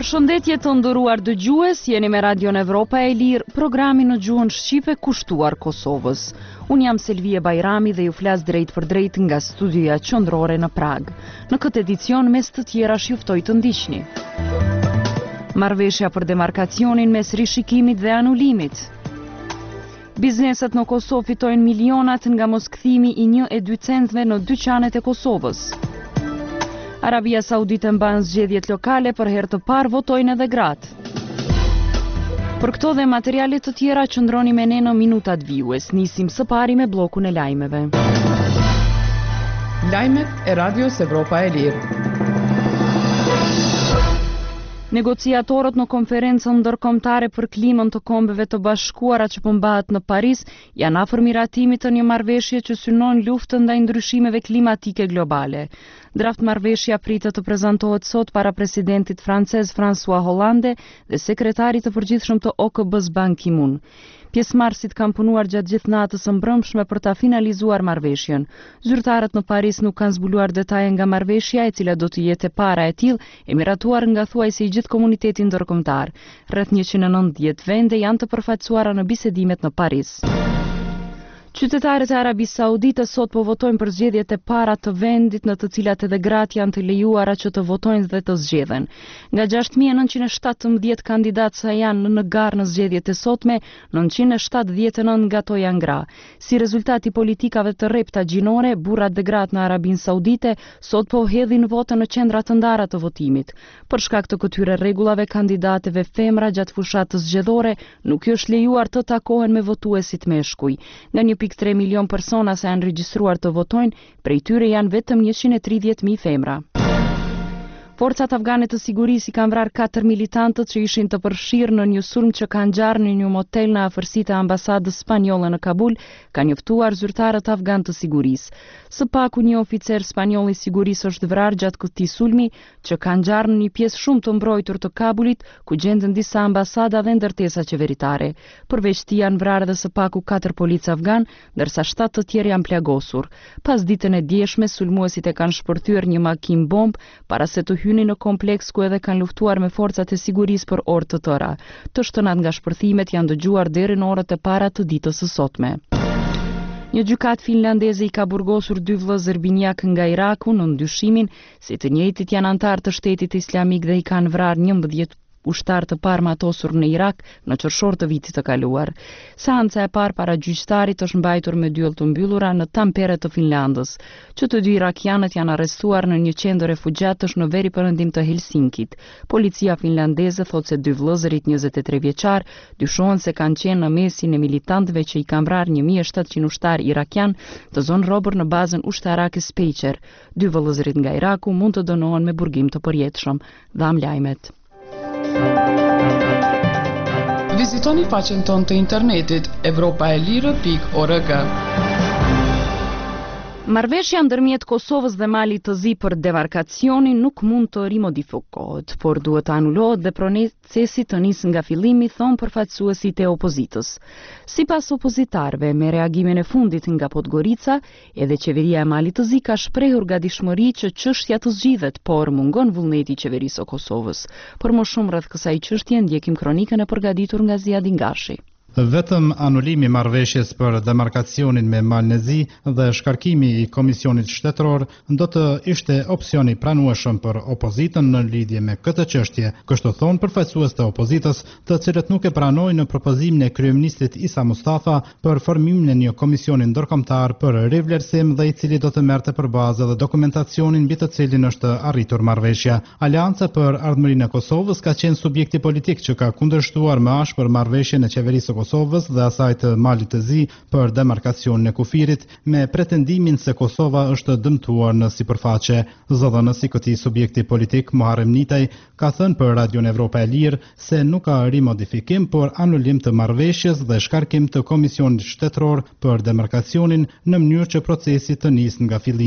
Përshëndetje të nderuar dëgjues, jeni me Radion Evropa e Lirë, programi në gjuhën shqipe kushtuar Kosovës. Unë jam Selvie Bajrami dhe ju flas drejt për drejt nga studioja qendrore në Prag. Në këtë edicion mes të tjerash ju ftoj të ndiqni. Marrëveshja për demarkacionin mes rishikimit dhe anulimit. Bizneset në Kosovë fitojnë milionat nga moskthimi i 1 e 2 centëve në dyqanet e Kosovës. Arabia Saudite mban zgjedhjet lokale, për herë të parë votojnë edhe gratë. Për këto dhe materialet të tjera qëndroni me ne në minutat vijues. Nisim së pari me bllokun e lajmeve. Lajmet e Radios Evropa e Lirë. Negociatorët në konferencën ndërkombëtare për klimën të Kombeve të Bashkuara që po mbahet në Paris janë afër miratimit të një marrëveshje që synon luftën ndaj ndryshimeve klimatike globale. Draft marrëveshja pritet të prezantohet sot para presidentit francez François Hollande dhe sekretarit të përgjithshëm të OKB-s Ban Ki-moon. Pjesëmarrësit kanë punuar gjatë gjithë natës së mbrëmshme për ta finalizuar marrëveshjen. Zyrtarët në Paris nuk kanë zbuluar detaje nga marrëveshja, e cila do të jetë para e tillë, e miratuar nga thuajse i gjithë komunitetin ndërkombëtar. Rreth 190 vende janë të përfaqësuara në bisedimet në Paris. Qytetarët e Arabisë Saudite sot po votojnë për zgjedhjet e para të vendit në të cilat edhe gratë janë të lejuara që të votojnë dhe të zgjedhen. Nga 6.917 kandidatë sa janë në garë në zgjedhjet e sotme, 979 nga to janë gra. Si rezultat i politikave të rrepta gjinore, burrat dhe gratë në Arabinë Saudite sot po hedhin votën në qendra të ndara të votimit. Për shkak të këtyre rregullave, kandidateve femra gjatë fushatës zgjedhore nuk është lejuar të takohen me votuesit meshkuj. Nga 1.3 milion persona se janë regjistruar të votojnë, prej tyre janë vetëm 130.000 femra. Forcat afgane të sigurisë i kanë vrarë 4 militantët që ishin të përfshirë në një sulm që kanë ngjarë në një motel në afërsitë e ambasadës spanjolle në Kabul, kanë njoftuar zyrtarët afgan të sigurisë. Së paku një oficer spanjoll i sigurisë është vrarë gjatë këtij sulmi që kanë ngjarë në një pjesë shumë të mbrojtur të Kabulit, ku gjenden disa ambasada dhe ndërtesa qeveritare. Përveç tij janë vrarë edhe së paku 4 policë afgan, ndërsa 7 të tjerë janë plagosur. Pas ditën e djeshme, sulmuesit e kanë shpërthyer një makinë bomb para se të hynin në kompleks ku edhe kanë luftuar me forcat e sigurisë për orë të tëra. Të shtënat nga shpërthimet janë dëgjuar deri në orët e para të ditës së sotme. Një gjykatë finlandeze i ka burgosur 2 vëllezër binjak nga Iraku në ndyshimin se të njëjtit janë antar të Shtetit Islamik dhe i kanë vrarë 11 ushtar të parë matosur në Irak në qershor të vitit të kaluar. Seanca e parë para gjyqtarit është mbajtur me dyell të mbyllura në Tampere të Finlandës. Që të dy irakianët janë arrestuar në një qendër refugjatësh në veri perëndim të Helsinkit. Policia finlandeze thotë se 2 vëllezërit 23 vjeçar dyshohen se kanë qenë në mesin e militantëve që i kanë vrarë 1700 ushtar irakian të zonë robër në bazën ushtarake Speqer. 2 vëllezërit nga Iraku mund të dënohen me burgim të përjetshëm. Dham lajmet. Vizitoni faqen tonë të internetit evropaelire.org. Marrëveshja ndërmjet Kosovës dhe Malit të Zi për demarkacionin nuk mund të rimodifikohet, por duhet të anulohet dhe procesi të nisë nga fillimi, thonë përfaqësuesit e opozitës. Sipas opozitarëve, me reagimin e fundit nga Podgorica, edhe qeveria e Malit të Zi ka shprehur gatishmëri që çështja të zgjidhet, por mungon vullneti i qeverisë së Kosovës. Për më shumë rreth kësaj çështje ndjekim kronikën e përgatitur nga Ziadin Gashi. Vetëm anulimi marrëveshjes për demarkacionin me Malin e Zi dhe shkarkimi i Komisionit Shtetëror do të ishte opsioni pranueshëm për opozitën në lidhje me këtë çështje, kështu thon përfaqësues të opozitës, të cilët nuk e pranojnë propozimin e kryeministit Isa Mustafa për formimin e një komisioni ndërkombëtar për rivlerësim dhe i cili do të merrte përbazë dhe dokumentacionin mbi të cilin është arritur marrëveshja. Aleanca për Ardhmërinë e Kosovës ka qenë subjekti politik që ka kundërshtuar më ashpër marrëveshjen e qeverisë Kosovës dhe asaj të Malit të Zi për demarkacionin e kufirit me pretendimin se Kosova është dëmtuar në sipërfaqe. Zëdhënësi i këtij subjekti politik Muharrem Nitaj ka thënë për Radion Evropa e Lirë se nuk ka rimodifikim, por anulim të marrëveshjes dhe shkarkim të Komisionit Shtetëror për demarkacionin në mënyrë që procesi të nisë nga fillimi. Po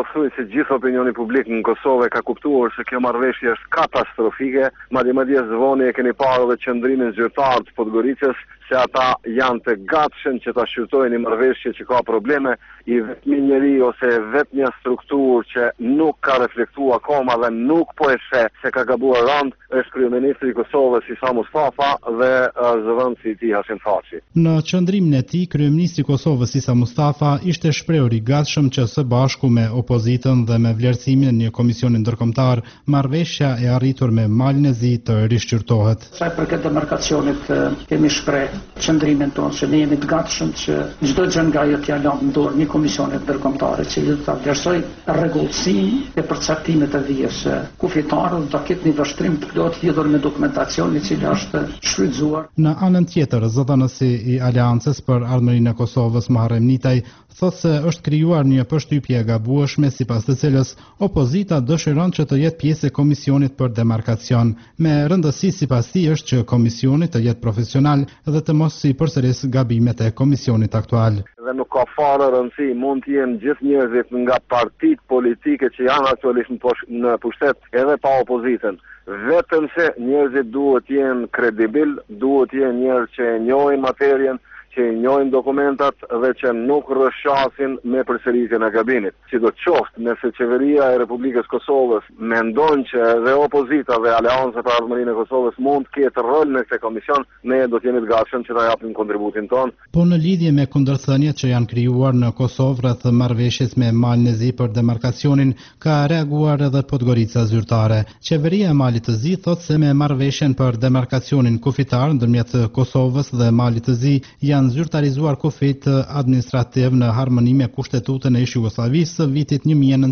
thuaj se gjithë opinioni publik në Kosovë ka kuptuar se kjo marrëveshje është katastrofike, madje zvoni e keni parë edhe qëndrimin zyrtar të Podgoricës se ata janë të gatshëm që ta shqyrtojnë një marrëveshje që ka probleme, i vetmi njeri ose vetë një strukturë që nuk ka reflektuar akoma dhe nuk po e sheh se ka gabuar rand është kryeministri i Kosovës Isa Mustafa dhe zëvendësi i tij Hashim Thaçi. Në qëndrimin e tij, kryeministri i Kosovës Isa Mustafa ishte shprehur i gatshëm që së bashku me opozitën dhe me vlerësimin në Komisionin Ndërkombëtar, marrëveshja e arritur me Malin e Zi të rishqyrtohet. Sa i përket demarkacionit kemi shpreh qëndrimin tonë se ne jemi të gatshëm që çdo gjë nga ajo t'ia lëmë në dorë një komisionit ndërkombëtar, i cili do ta vlerësoj rregullsinë e përcaktimit të vijës kufitarë dhe ta ketë një vështrim të plotë lidhur me dokumentacionin i cili është shfrytzuar. Në anën tjetër, zëdhënësi i Aleancës për Ardhmërinë e Kosovës Muharrem Nitaj thotë se është krijuar një përshtypje e gabueshme sipas të cilës opozita dëshiron që të jetë pjesë e komisionit për demarkacion. Me rëndësi sipas tij është që komisioni të jetë profesional dhe të mos i përsëris gabimet e komisionit aktual. Dhe nuk ka fare rëndësi, mund të jenë gjithë njerëzit nga partitë politike që janë aktualisht në pushtet edhe pa opozitën. Vetëm se njerëzit duhet të jenë kredibil, duhet të jenë njerëz që njohin materien, që njohin dokumentat dhe që nuk rrëshqasin me përsëritjen e gabimit. Sidoqoftë, nëse qeveria e Republikës Kosovës mendon që dhe opozita dhe Aleanca për Ardhmërinë e Kosovës mund të ketë rol në këtë komision, ne do të jemi të gatshëm që ta japim kontributin ton. Po në lidhje me kundërthëniet që janë krijuar në Kosovë rreth marrëveshjes me Malin e Zi për demarkacionin, ka reaguar edhe Podgorica zyrtare. Qeveria e Malit të Zi thotë se me marrëveshjen për demarkacionin kufitar ndërmjet Kosovës dhe Malit të Zi janë zyrtarizuar kufit administrativ në harmoni me Kushtetutën e Jugosllavisë së vitit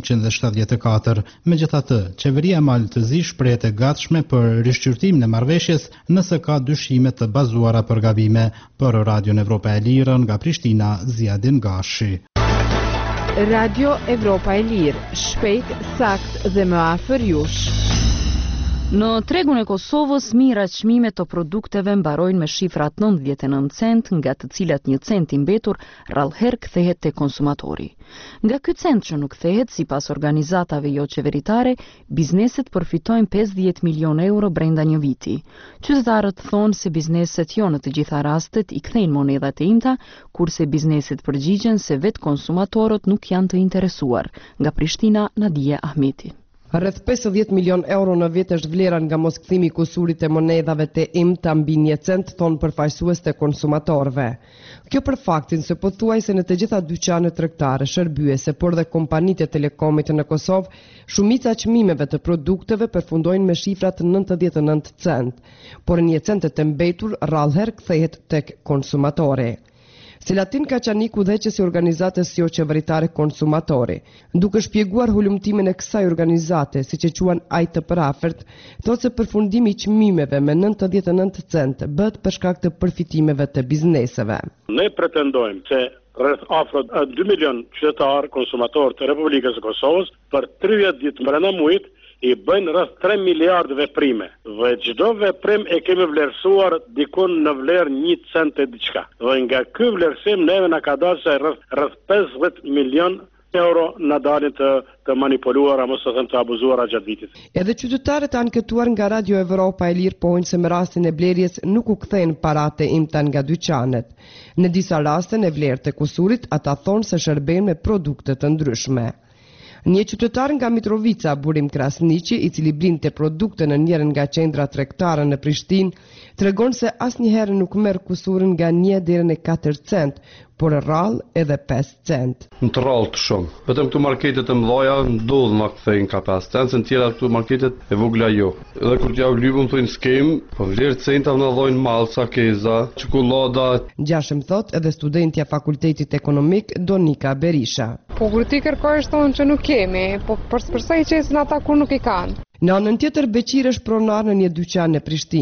1974. Megjithatë, qeveria e Malit të Zi shprehet e gatshme për rishqyrtimin e marrëveshjes nëse ka dyshime të bazuara për gabime. Për Radion Evropa e Lirë nga Prishtina, Ziadin Gashi. Radio Evropa e Lirë, shpejt, sakt dhe më afër jush. Në tregun e Kosovës, mira çmimet të produkteve mbarojnë me shifrat 99 cent, nga të cilat 1 cent i mbetur rrallëherë kthehet te konsumatori. Nga ky cent që nuk kthehet, sipas organizatave jo qeveritare, bizneset përfitojnë 50 milion euro brenda një viti. Qytetarët thonë se bizneset jo në të gjitha rastet i kthejnë monedhat e imta, kurse bizneset përgjigjen se vetë konsumatorët nuk janë të interesuar. Nga Prishtina, Nadia Ahmeti. Rreth 50 milion euro në vit është vlera nga moskthimi i kusurit e monedhave të imta mbi 1 cent, thonë përfaqësues të konsumatorëve. Kjo për faktin se pothuajse në të gjitha dyqanet tregtare, shërbyese, por dhe kompanitë e telekomit në Kosovë, shumica çmimeve të produkteve përfundojnë me shifrat 99 cent, por 1 cent të mbetur rrallëherë kthehet tek konsumatori. Selatin Kaçanik, udhëheqësi i organizatës jo qeveritare Konsumatori, duke shpjeguar hulumtimin e kësaj organizate, siç e quan ai të përafërt, thotë se përfundimi i çmimeve me 99 cent bëhet për shkak të përfitimeve të bizneseve. Ne pretendojmë se rreth afro 2 milion qytetarë konsumatorë të Republikës së Kosovës për 30 ditë brenda muajit i bëjnë rreth 3 miliardë veprime. Dhe çdo veprim e kemi vlerësuar dikun në vlerë 1 cent e diçka. Dhe nga ky vlerësim neve na ka dalë se rreth 50 milion euro na dalin të manipuluara, mos të them të abuzuara gjatë vitit. Edhe qytetarët anketuar nga Radio Evropa e Lirë pohojnë se me rastin e blerjes nuk u kthejnë paratë imta nga dyqanet. Në disa raste në vlerë të kusurit, ata thonë se shërbejnë me produkte të ndryshme. Një qytetar nga Mitrovica, Burim Krasniqi, i cili blinte produkte në njërin nga qendra tregtare në Prishtinë, tregon se asnjëherë nuk merr kusurin nga 1 deri në 4 cent, por rrallë edhe 5 cent. Në të rrallë shumë. Vetëm këtu marketet e mëdha ndodh ma kthejnë ka 5 cent, në tjera këtu marketet e vogla jo. Edhe kur t'ja lypëm thonë skem, po vlerë centa në dhojnë mallca, keza, çokolada. Gjashëm thot edhe studentja Fakultetit Ekonomik Donika Berisha. Po kur ti kërkosh thonë që nuk kemi, po përsa i qesin ata kur nuk i kanë. Në anën tjetër Beqir është pronar në një dyqan në Prishtinë.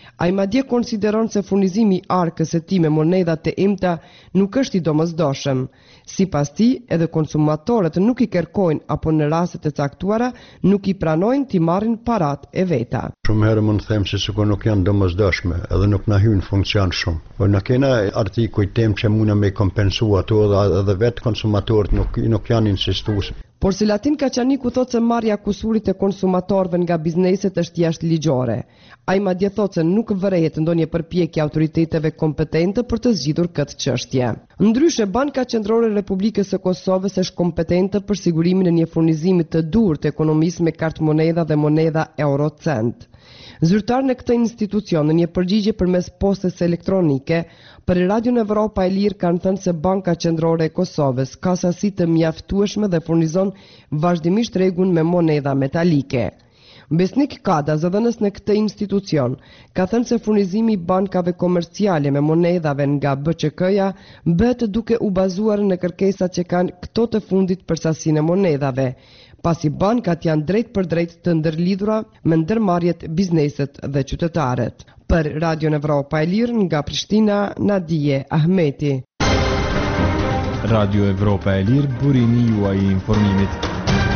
Ai madje konsideron se furnizimi i arkës së tij me monedha të imta nuk është i domosdoshëm. Sipas tij, edhe konsumatorët nuk i kërkojnë apo në raste të caktuara nuk i pranojnë t'i marrin parat e veta. Shumë herë mund të them se sikur nuk janë domosdoshme, edhe nuk na hyn funksion shumë. Po na kena artikuj tem që mundë me kompensu ato edhe vetë konsumatorët nuk janë insistues. Por Selatin Kaçaniku thotë se marrja kusurit e konsumatorëve nga bizneset është jashtë ligjore. Ai madje thotë se nuk vërehet ndonjë përpjekje autoriteteve kompetente për të zgjidhur këtë çështje. Ndryshe, Banka Qendrore e Republikës së Kosovës është kompetente për sigurimin e një furnizimi të dur të ekonomisë me kartë monedha dhe monedha eurocent. Zyrtarë në këtë institucion në një përgjigje përmes postës elektronike për Radion Evropa e Lirë kanë thënë se Banka Qendrore e Kosovës ka sasi të mjaftueshme dhe furnizon vazhdimisht tregun me monedha metalike. Besnik Kada, zëdhënës në këtë institucion, ka thënë se furnizimi i bankave komerciale me monedhave nga BÇK-ja bëhet duke u bazuar në kërkesat që kanë këto të fundit për sasinë e monedhave, pasi bankat janë drejt për drejt të ndërlidhura me ndërmarrjet, bizneset dhe qytetarët. Për Radion Evropa e Lirë nga Prishtina, Nadije Ahmeti. Radio Evropa e Lirë, burimi juaj i informimit.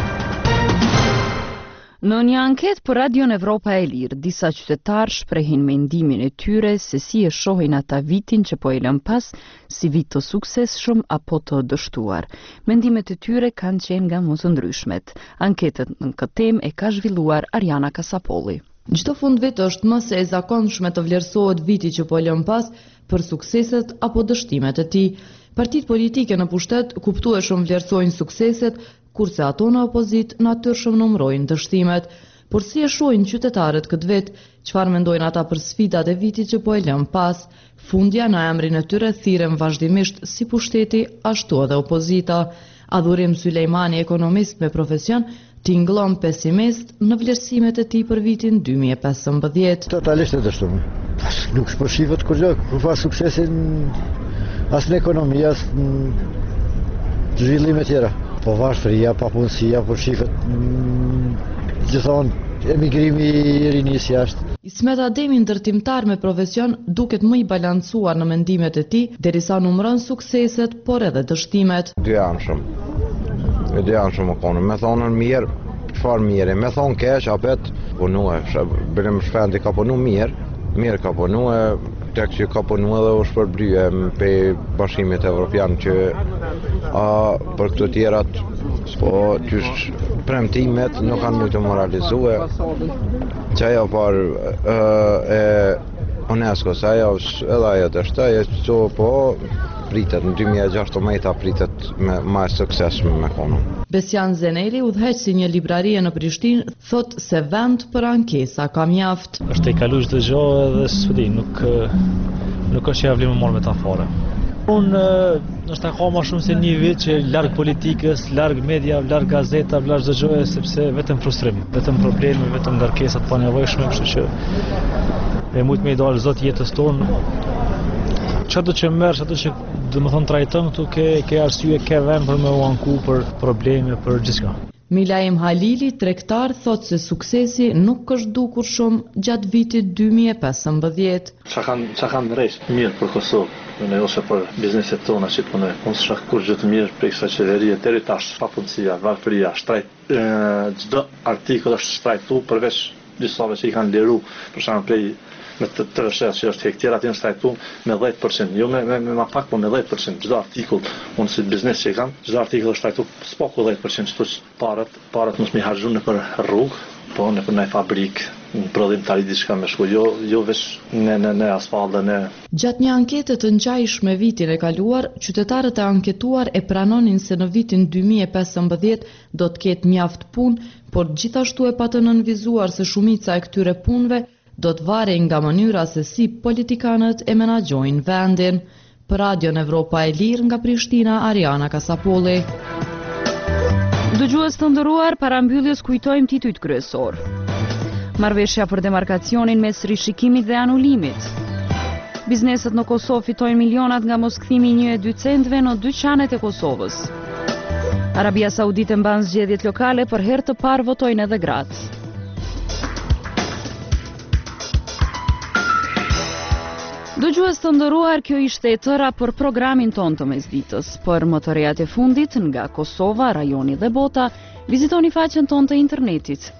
Në një anket për Radion Evropa e Lirë, disa qytetarë shprehin mendimin e tyre se si e shohin ata vitin që po e lën pas, si vit të suksesshëm apo të dështuar. Mendimet e tyre kanë qenë nga mosndryshmet. Anketën në këtë temë e ka zhvilluar Ariana Kasapolli. Çdo fundvit është më se e zakonshme të vlerësohet viti që po e lën pas për sukseset apo dështimet e tij. Partitë politike në pushtet kuptueshëm vlerësojnë sukseset, kurse ato në opozit natyrshëm numërojnë dështimet. Por si e shohin qytetarët këtë vit, çfarë mendojnë ata për sfidat e vitit që po e lën pas? Fundja në emrin e tyre thirren vazhdimisht si pushteti ashtu edhe opozita. Adhurim Sulejmani, ekonomist me profesion, tingëllon pesimist në vlerësimet e tij për vitin 2015. Totalisht e dështuar. Nuk shpërfshihet kurrë, kur fa suksesin as në ekonomi, as në zhvillime tjera. Po varfëria, papunësia, po shifet gjithonë emigrimi i rinis jashtë. Ismet Ademi, ndërtimtar me profesion, duket më i balancuar në mendimet e tij, derisa numëron sukseset, por edhe dështimet. Dy anshëm më konë, me thonën mirë, çfarë mirë, me thonë keq, apet punue, bërim shpendi ka punu mirë ka punue, tek që ka punu edhe u shpërblyje pe bashkimit evropian që për këto tjerat, po qysh premtimet nuk kanë mujtë moralizue, që ajo par e UNESCO-s, ajo edhe ajo të shtaj, që po pritet në 2016 pritet me më suksesshëm me kono. Besian Zeneli, udhëheqësi një librarie në Prishtinë, thot se vend për ankesa ka mjaft. Është e kaluar çdo gjë edhe s'di, nuk është që javlim më marrë metafore. Unë është ka më shumë se një vit që larg politikës, larg media, larg gazeta, larg çdo gjë, sepse vetëm frustrim, vetëm probleme, vetëm ngarkesa të panevojshme, kështu që e mund me dalë zot jetës tonë. Çdo që merr, çdo që domethënë trajton këtu ke arsye, ke vend për me u anku për probleme, për gjithçka. Milaim Halili, tregtar, thot se suksesi nuk është dukur shumë gjatë vitit 2015. Çka kanë rresh mirë për Kosovë, ose për bizneset tona që punoj. Unë s'ka kur gjë të mirë për kësaj qeverie deri tash, papunësia, varfëria, shtrajt, çdo artikull është shtrajtuar përveç disave që i kanë liru, për shembull prej me të rëshet që është hektierat janë shtrajtuar me 10%, jo me pak, po me 10%. Çdo artikull, unë si biznes që i kam, çdo artikull është shtrajtuar s'paku 10%, çto parat mos mi harxhu në për rrugë, po në për një fabrikë, në prodhimtari diçka me shku, jo veç në asfalt dhe në. Gjatë një ankete të ngjajshme vitin e kaluar, qytetarët e anketuar e pranonin se në vitin 2015 do të ketë mjaft punë, por gjithashtu e patë nënvizuar se shumica e këtyre punëve do të varej nga mënyra se si politikanët e menaxhojnë vendin. Për Radion Evropa e Lirë nga Prishtina, Ariana Kasapolli. Dëgjues të nderuar, para mbylljes kujtojmë titujt kryesor. Marrëveshja për demarkacionin mes rishikimit dhe anulimit. Bizneset në Kosovë fitojnë milionat nga moskthimi i 1 e 2 centëve në dyqanet e Kosovës. Arabia Saudite mban zgjedhjet lokale, për herë të parë votojnë edhe gratë. Dëgjues të nderuar, kjo ishte e tëra për programin ton të mesditës. Për më të rejat e fundit nga Kosova, rajoni dhe bota, vizitoni faqen ton të internetit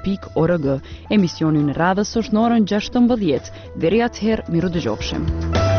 evropaelir.org. Emisioni në radhës është në orën 16. Deri atëherë, miru dëgjofshim.